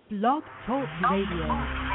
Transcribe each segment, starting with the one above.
Blog Talk Radio.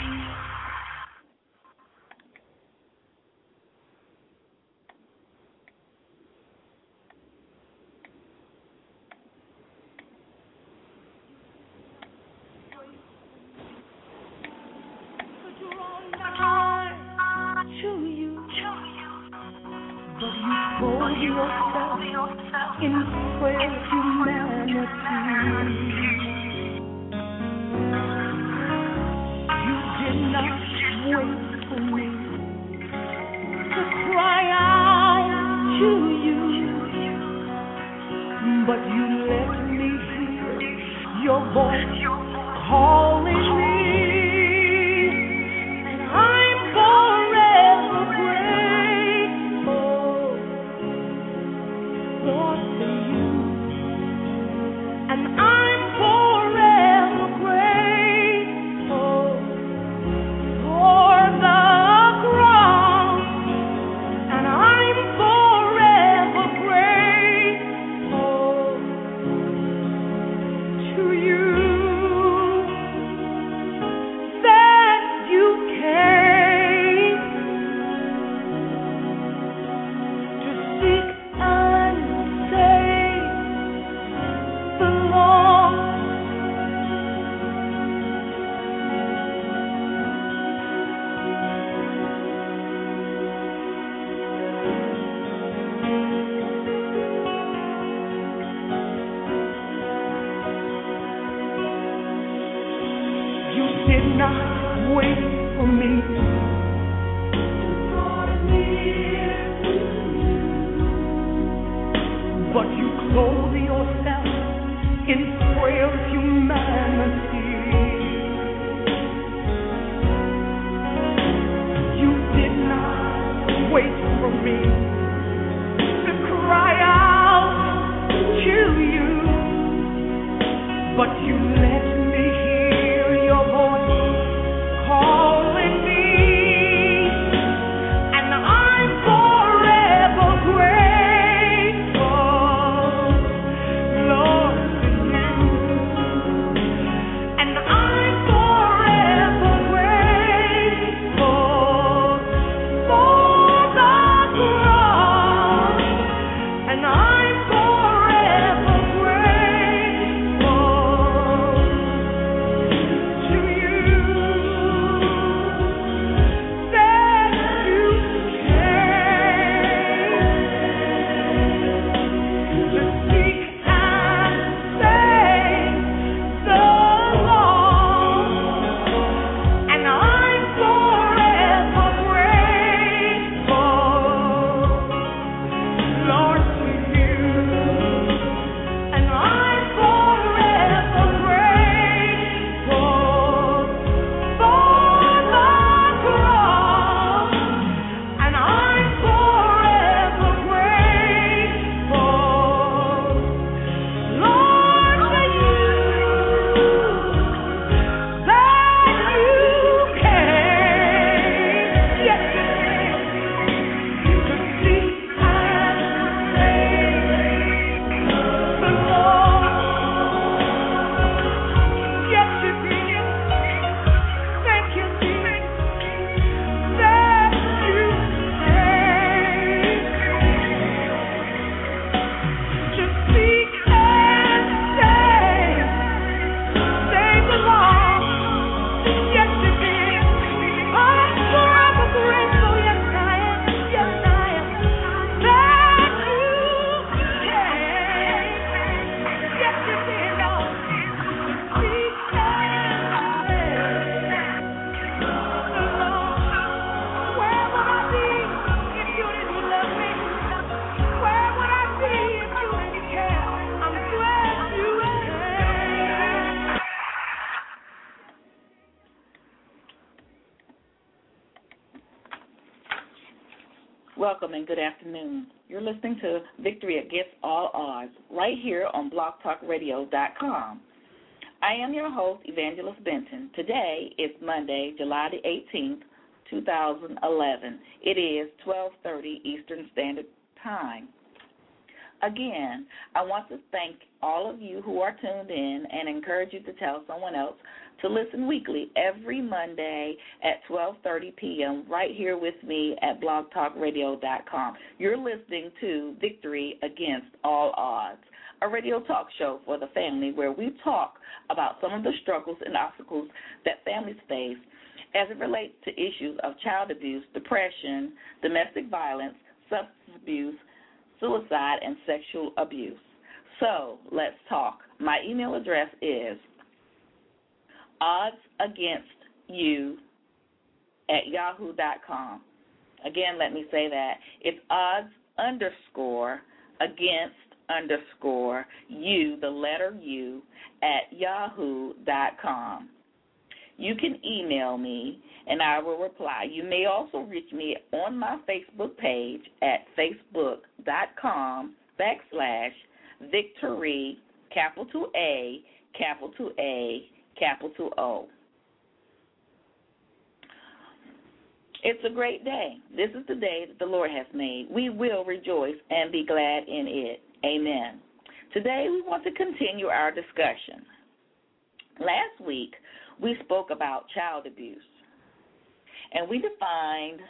Welcome and good afternoon. You're listening to Victory Against All Odds right here on blogtalkradio.com. I am your host, Evangelist Benton. Today is Monday, July the 18th, 2011. It is 12:30 Eastern Standard Time. Again, I want to thank all of you who are tuned in and encourage you to tell someone else to listen weekly every Monday at 12:30 p.m. right here with me at blogtalkradio.com. You're listening to Victory Against All Odds, a radio talk show for the family where we talk about some of the struggles and obstacles that families face as it relates to issues of child abuse, depression, domestic violence, substance abuse, suicide, and sexual abuse. So let's talk. My email address is oddsagainstyou@yahoo.com. Again, let me say that. It's odds_against_you, the letter U, @yahoo.com. You can email me, and I will reply. You may also reach me on my Facebook page at facebook.com/Victory, capital A, capital A, capital O. It's a great day. This is the day that the Lord has made. We will rejoice and be glad in it. Amen. Today we want to continue our discussion. Last week we spoke about child abuse, and we defined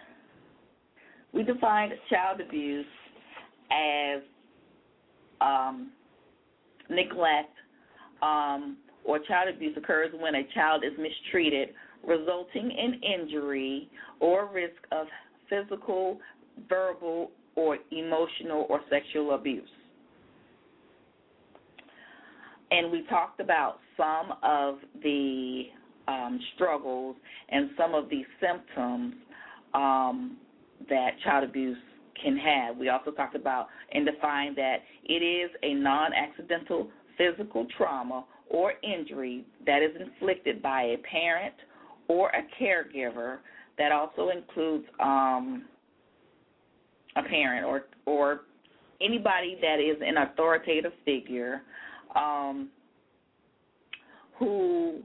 child abuse as neglect, or child abuse occurs when a child is mistreated, resulting in injury or risk of physical, verbal, or emotional or sexual abuse. And we talked about some of the struggles and some of the symptoms that child abuse can have. We also talked about and defined that it is a non-accidental physical trauma or injury that is inflicted by a parent or a caregiver. That also includes a parent or anybody that is an authoritative figure who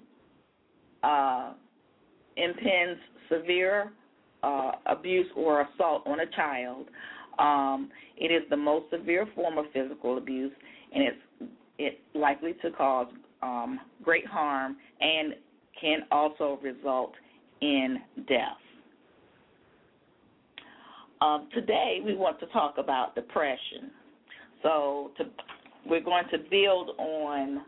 impends severe abuse or assault on a child. It is the most severe form of physical abuse, and it's likely to cause great harm and can also result in death. Today we want to talk about depression. So we're going to build on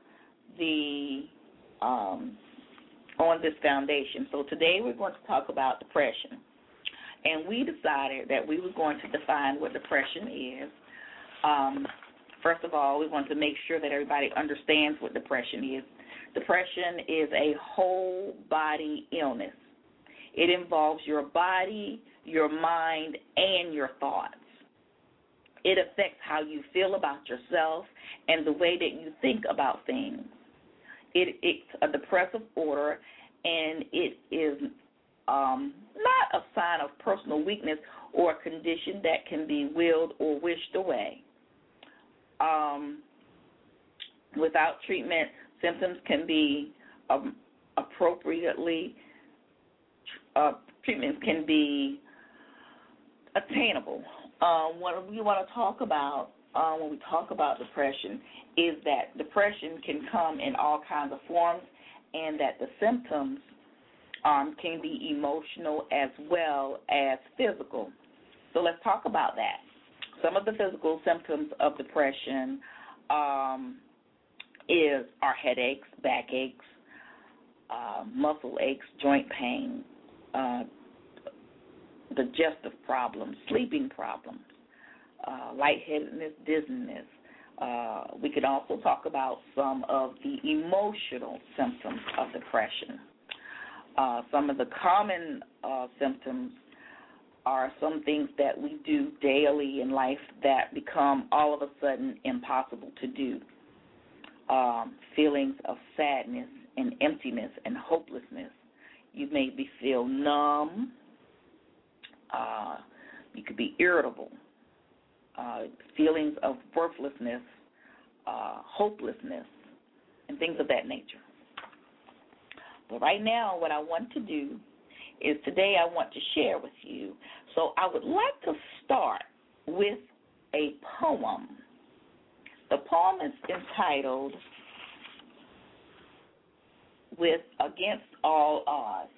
this foundation. So today we're going to talk about depression. And we decided that we were going to define what depression is. First of all, we want to make sure that everybody understands what depression is. Depression is a whole body illness. It involves your body, your mind, and your thoughts. It affects how you feel about yourself and the way that you think about things. It's a depressive order, and it is not a sign of personal weakness or a condition that can be willed or wished away. Without treatment, symptoms can be treatments can be attainable. What we want to talk about when we talk about depression is that depression can come in all kinds of forms, and that the symptoms can be emotional as well as physical. So let's talk about that. Some of the physical symptoms of depression are headaches, backaches, muscle aches, joint pain, digestive problems, sleeping problems, lightheadedness, dizziness. We could also talk about some of the emotional symptoms of depression. Some of the common symptoms are some things that we do daily in life that become all of a sudden impossible to do. Feelings of sadness and emptiness and hopelessness. You maybe feel numb. You could be irritable. Feelings of worthlessness, hopelessness, and things of that nature. But right now, what I want to do is today I want to share with you. So I would like to start with a poem The poem is entitled "With Against All Odds."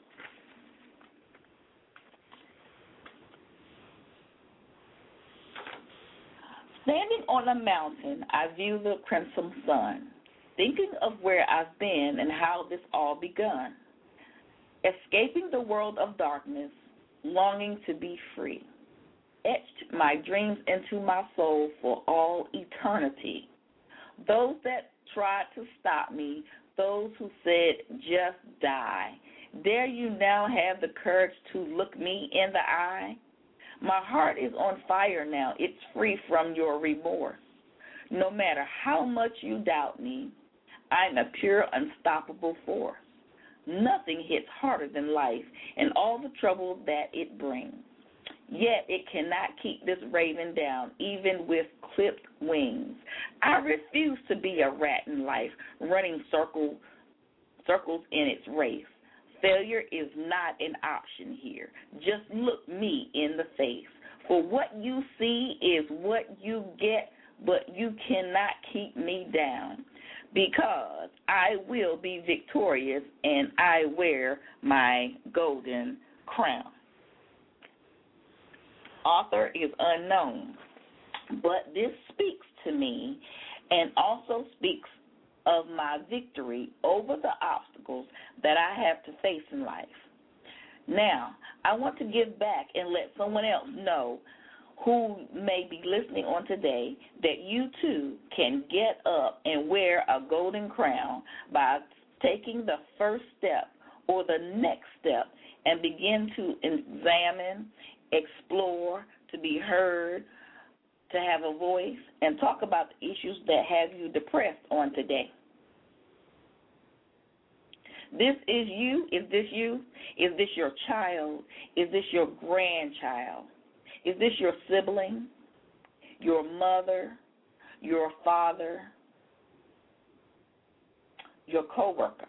Standing on a mountain, I view the crimson sun, thinking of where I've been and how this all begun. Escaping the world of darkness, longing to be free. Etched my dreams into my soul for all eternity. Those that tried to stop me, those who said, just die, dare you now have the courage to look me in the eye? My heart is on fire now. It's free from your remorse. No matter how much you doubt me, I'm a pure, unstoppable force. Nothing hits harder than life and all the trouble that it brings. Yet it cannot keep this raven down, even with clipped wings. I refuse to be a rat in life, running circles in its race. Failure is not an option here. Just look me in the face. For what you see is what you get, but you cannot keep me down. Because I will be victorious and I wear my golden crown. Author is unknown, but this speaks to me and also speaks of my victory over the obstacles that I have to face in life. Now, I want to give back and let someone else know who may be listening on today that you too can get up and wear a golden crown by taking the first step or the next step and begin to examine, explore, to be heard, to have a voice, and talk about the issues that have you depressed on today. This is you. Is this you? Is this your child? Is this your grandchild? Is this your sibling, your mother, your father, your coworker,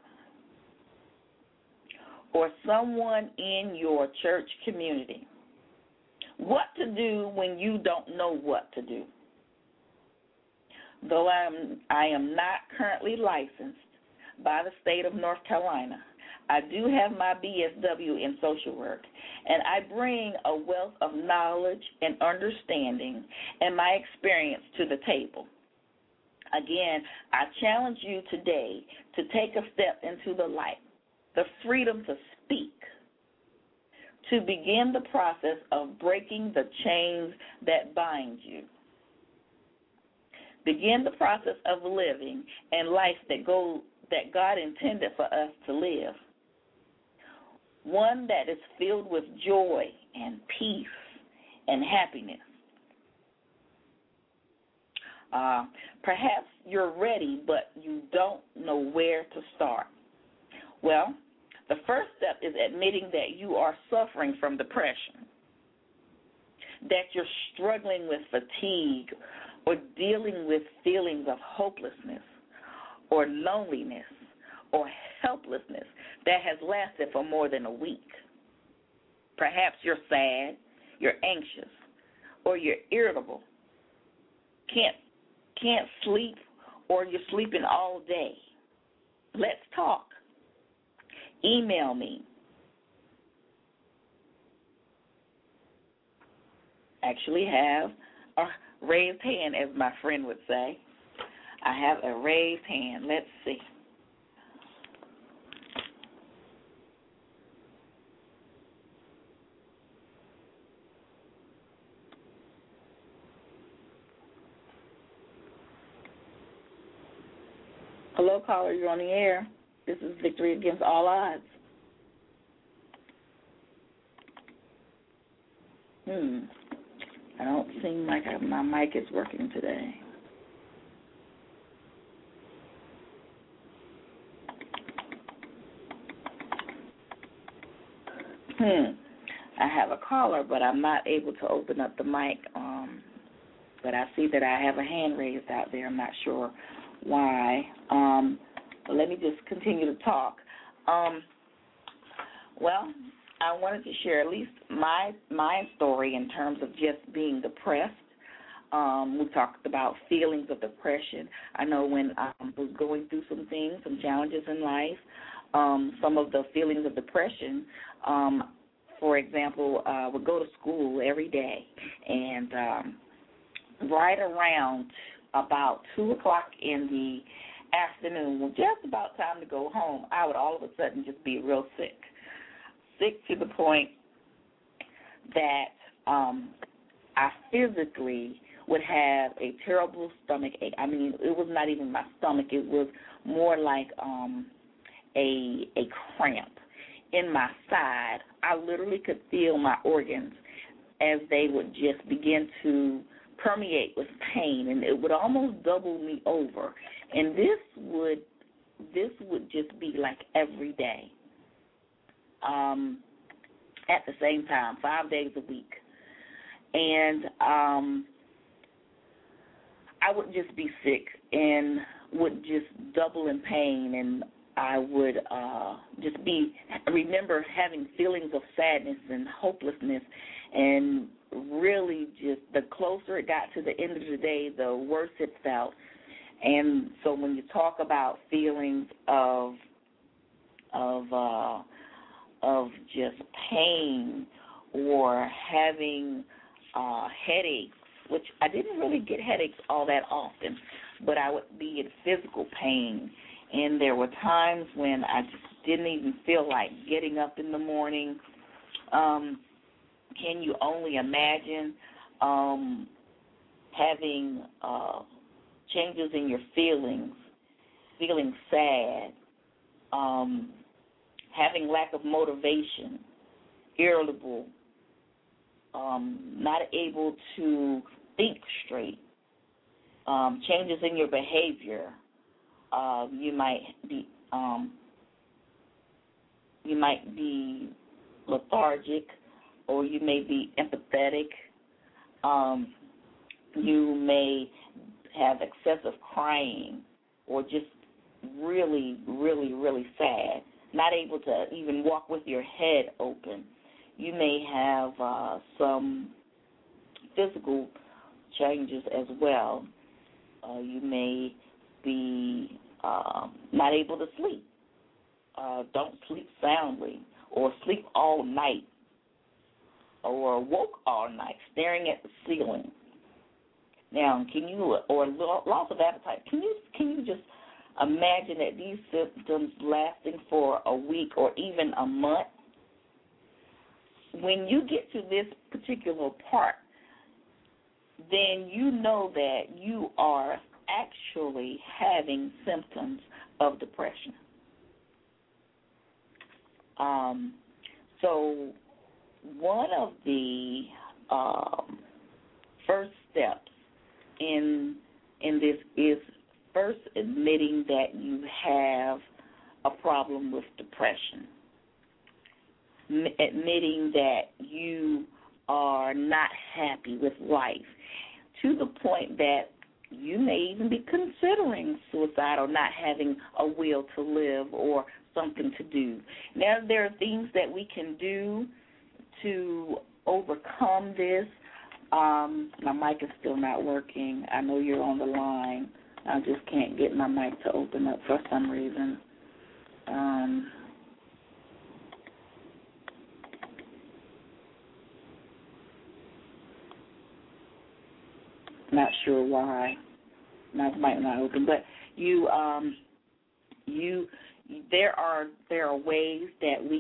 or someone in your church community? What to do when you don't know what to do? Though I am not currently licensed by the state of North Carolina, I do have my BSW in social work, and I bring a wealth of knowledge and understanding and my experience to the table. Again, I challenge you today to take a step into the light, the freedom to speak, to begin the process of breaking the chains that bind you. Begin the process of living and life that God intended for us to live. One that is filled with joy and peace and happiness. Perhaps you're ready, but you don't know where to start. Well, the first step is admitting that you are suffering from depression, that you're struggling with fatigue or dealing with feelings of hopelessness or loneliness or helplessness that has lasted for more than a week. Perhaps you're sad, you're anxious, or you're irritable, can't sleep, or you're sleeping all day. Let's talk. Email me. Actually have a raised hand, as my friend would say. I have a raised hand. Let's see. Hello, caller. You're on the air. This is Victory Against All Odds. I don't seem like my mic is working today. I have a caller, but I'm not able to open up the mic. But I see that I have a hand raised out there. I'm not sure why. But let me just continue to talk. Well, I wanted to share at least my story in terms of just being depressed. We talked about feelings of depression. I know when I was going through some things, some challenges in life, some of the feelings of depression, for example, would go to school every day, and right around about 2 o'clock in the afternoon, just about time to go home, I would all of a sudden just be real sick to the point that I physically would have a terrible stomach ache. I mean, it was not even my stomach. It was more like a cramp in my side. I literally could feel my organs as they would just begin to permeate with pain, and it would almost double me over. And this would just be like every day, at the same time, 5 days a week. And I would just be sick and would just double in pain, and I would remember having feelings of sadness and hopelessness, and really just the closer it got to the end of the day, the worse it felt. And so when you talk about feelings of just pain or having headaches, which I didn't really get headaches all that often, but I would be in physical pain. And there were times when I just didn't even feel like getting up in the morning. Can you only imagine having changes in your feelings, feeling sad, having lack of motivation, irritable, not able to think straight, changes in your behavior. You might be lethargic, or you may be empathetic. You may have excessive crying, or just really, really, really sad, not able to even walk with your head open. You may have some physical changes as well. You may be not able to sleep, don't sleep soundly, or sleep all night, or woke all night staring at the ceiling. Now, or loss of appetite, can you just imagine that these symptoms lasting for a week or even a month? When you get to this particular part, then you know that you are actually having symptoms of depression. So one of the first steps in this is first admitting that you have a problem with depression, admitting that you are not happy with life to the point that you may even be considering suicide or not having a will to live or something to do. Now, there are things that we can do to overcome this. My mic is still not working. I know you're on the line. I just can't get my mic to open up for some reason. Not sure why. My mic not open, but there are ways that we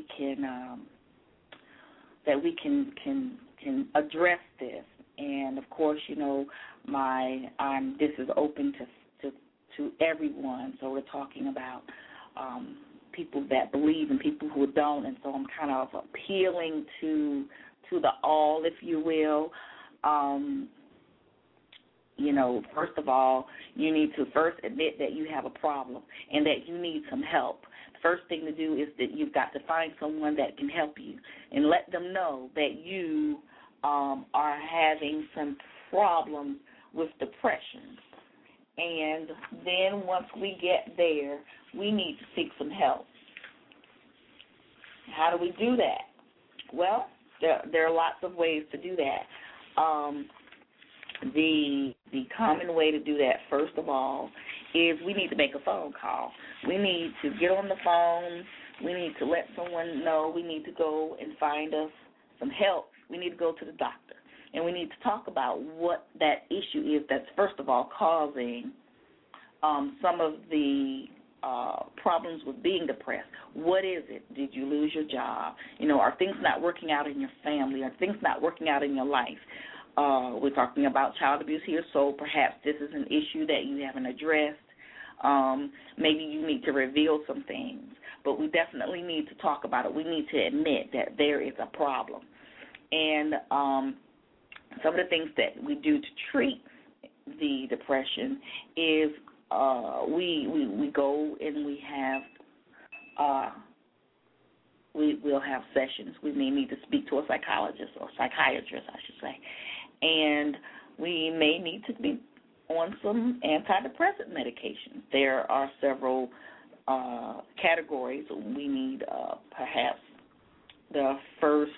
can address this, and of course, you know, this is open to everyone. So we're talking about people that believe and people who don't, and so I'm kind of appealing to the all, if you will. You know, first of all, you need to first admit that you have a problem and that you need some help. The first thing to do is that you've got to find someone that can help you and let them know that you are having some problems with depression. And then once we get there, we need to seek some help. How do we do that? Well, there are lots of ways to do that. The common way to do that, first of all, is we need to make a phone call. We need to get on the phone. We need to let someone know. We need to go and find us some help. We need to go to the doctor. And we need to talk about what that issue is that's, first of all, causing some of the problems with being depressed. What is it? Did you lose your job? Are things not working out in your family? Are things not working out in your life? We're talking about child abuse here, so perhaps this is an issue that you haven't addressed. Maybe you need to reveal some things, but we definitely need to talk about it. We need to admit that there is a problem. And some of the things that we do to treat the depression is we go and we have we'll have sessions. We may need to speak to a psychologist or psychiatrist, I should say, and we may need to be on some antidepressant medication. There are several categories. We need perhaps the first,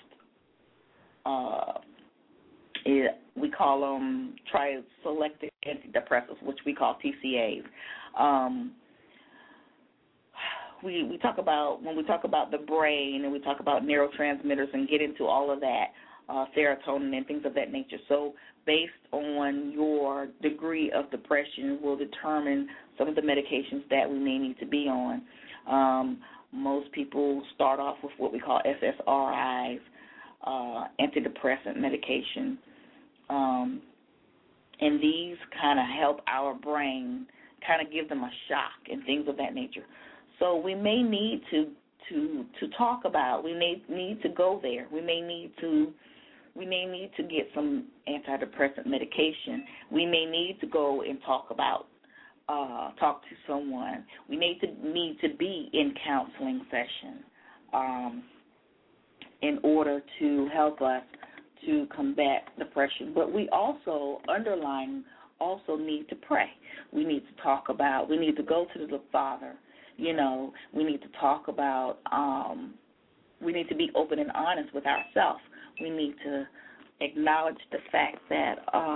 we call them triselected antidepressants, which we call TCAs. We talk about, when we talk about the brain and we talk about neurotransmitters and get into all of that, serotonin and things of that nature. So based on your degree of depression will determine some of the medications that we may need to be on. Most people start off with what we call SSRIs, antidepressant medication, and these kind of help our brain, kind of give them a shock and things of that nature. So we may need to talk about, we may need to go there. We may need to get some antidepressant medication. We may need to go and talk to someone. We need to be in counseling session in order to help us to combat depression. But we also need to pray. We need to talk about, we need to go to the Father. We need to talk about, we need to be open and honest with ourselves. We need to acknowledge the fact that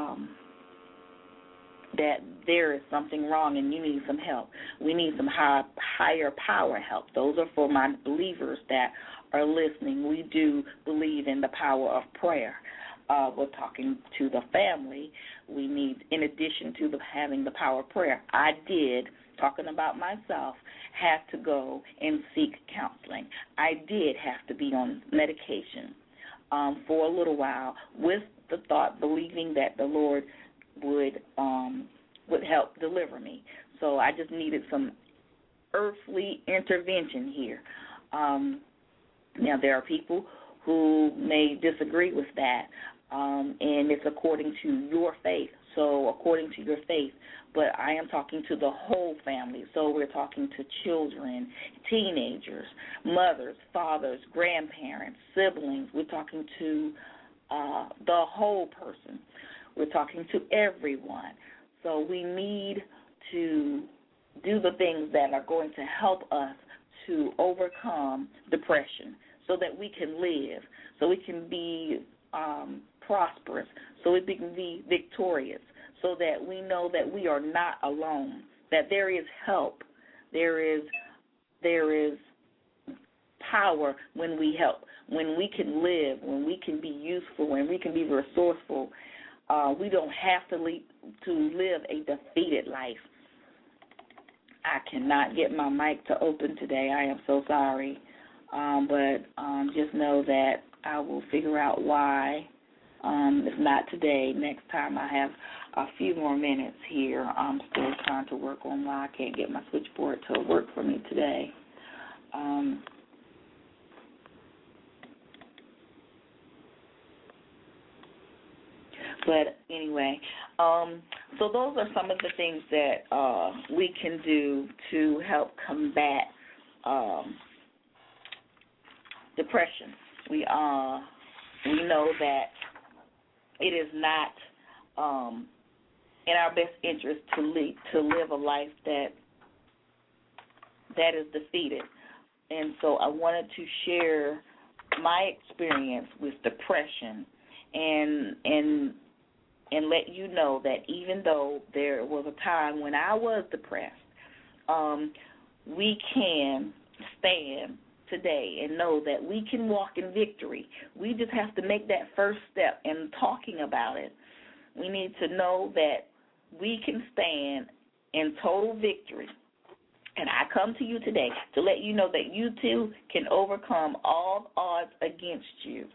that there is something wrong and you need some help. We need some higher power help. Those are for my believers that are listening. We do believe in the power of prayer. We're talking to the family. We need, in addition to having the power of prayer, I did, talking about myself, have to go and seek counseling. I did have to be on medication for a little while with the thought, believing that the Lord would help deliver me. So I just needed some earthly intervention here. Now, there are people who may disagree with that, and it's according to your faith. So according to your faith, but I am talking to the whole family. So we're talking to children, teenagers, mothers, fathers, grandparents, siblings. We're talking to the whole person. We're talking to everyone. So we need to do the things that are going to help us to overcome depression so that we can live, so we can be prosperous, so we can be victorious, so that we know that we are not alone, that there is help, there is power when we help, when we can live, when we can be useful, when we can be resourceful. We don't have to live a defeated life. I cannot get my mic to open today. I am so sorry. But just know that I will figure out why. If not today, next time. I have a few more minutes here. I'm still trying to work on why I can't get my switchboard to work for me today. But anyway, so those are some of the things that we can do to help combat depression. We know that it is not in our best interest to live a life that is defeated. And so I wanted to share my experience with depression and and let you know that even though there was a time when I was depressed, we can stand today and know that we can walk in victory. We just have to make that first step in talking about it. We need to know that we can stand in total victory. And I come to you today to let you know that you too can overcome all odds against you.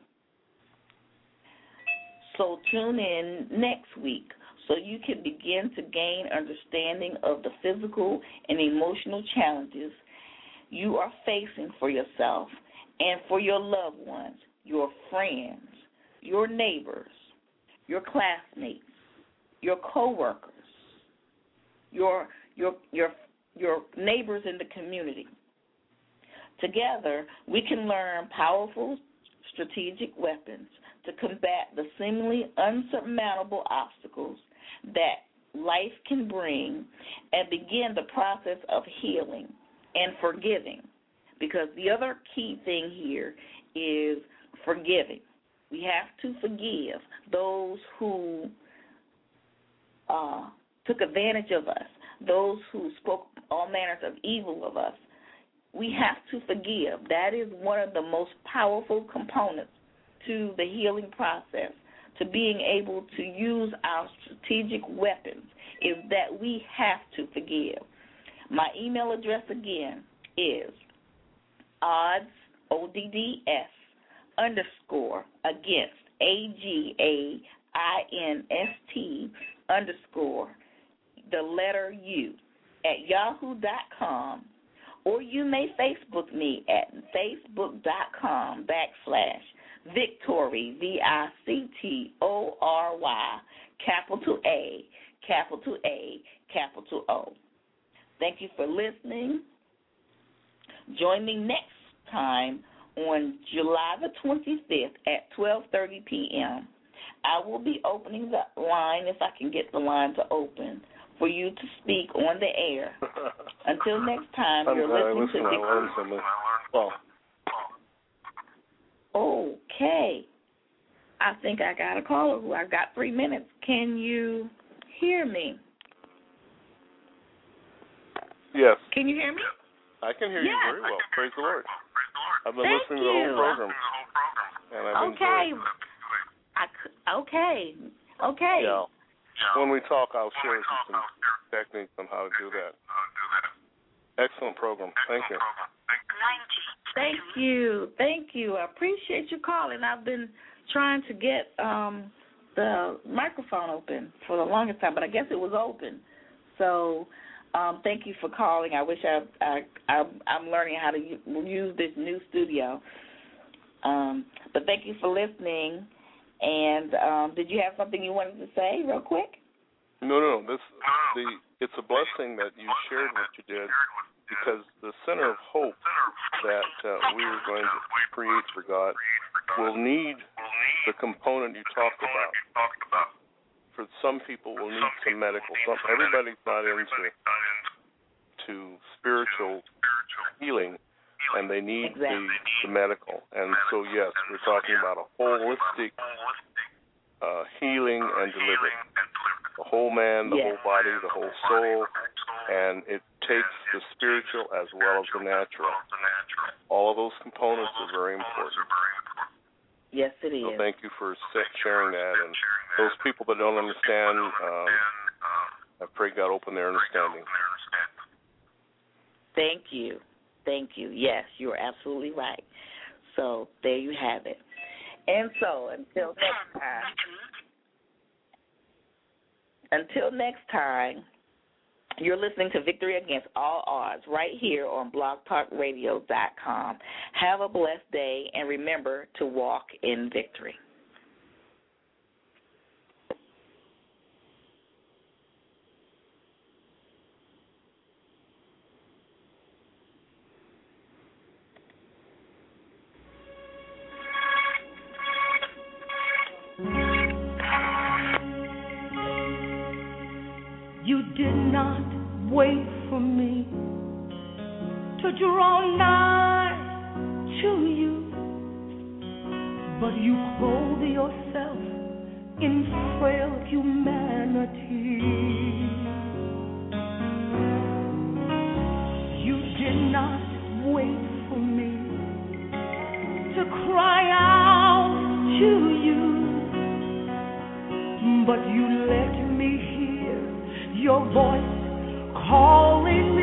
So tune in next week so you can begin to gain understanding of the physical and emotional challenges you are facing for yourself and for your loved ones, your friends, your neighbors, your classmates, your coworkers, your neighbors in the community. Together, we can learn powerful strategic weapons to combat the seemingly unsurmountable obstacles that life can bring and begin the process of healing and forgiving. Because the other key thing here is forgiving. We have to forgive those who took advantage of us, those who spoke all manners of evil of us. We have to forgive. That is one of the most powerful components to the healing process, to being able to use our strategic weapons, is that we have to forgive. My email address again is odds, ODDS, _ against, AGAINST, _ the letter U, at yahoo.com, or you may Facebook me at facebook.com / Victory, VICTORY, capital A, O. Thank you for listening. Join me next time on July the 25th at 12:30 p.m. I will be opening the line, if I can get the line to open, for you to speak on the air. Until next time, you're listening to Victory. Okay. I think I got a caller who I've got 3 minutes. Can you hear me? Yes. Can you hear me? I can hear you very well. Praise the Lord. I've been Thank listening you. to the whole program. And I've enjoyed it. Okay. Yeah. When we talk, I'll share with you some techniques on how to do that. Excellent program. Thank you. Thank you. I appreciate you calling. I've been trying to get the microphone open for the longest time, but I guess it was open. So thank you for calling. I wish I'm learning how to use this new studio. But thank you for listening. And did you have something you wanted to say real quick? No. It's a blessing that you shared what you did, because the center of hope that we are going to create for God will need the component you talked about. For some people, will need some medical. Everybody's not into spiritual healing, and they need the medical. And so, yes, we're talking about a holistic healing and deliverance. The whole man, the whole body, the whole soul, and it takes the spiritual as well as the natural. All of those components are very important. Yes, it is. So thank you for sharing that. And those people that don't understand, I pray God open their understanding. Thank you. Yes, you're absolutely right. So there you have it. And so until next time, you're listening to Victory Against All Odds right here on blogtalkradio.com. Have a blessed day, and remember to walk in victory. You did not wait for me to draw nigh to you, but you clothe yourself in frailty humanity. You did not wait for me to cry out to you, but you let me hear your voice calling me.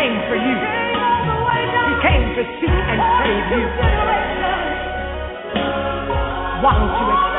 came for you. He came to seek and save you. Why don't you accept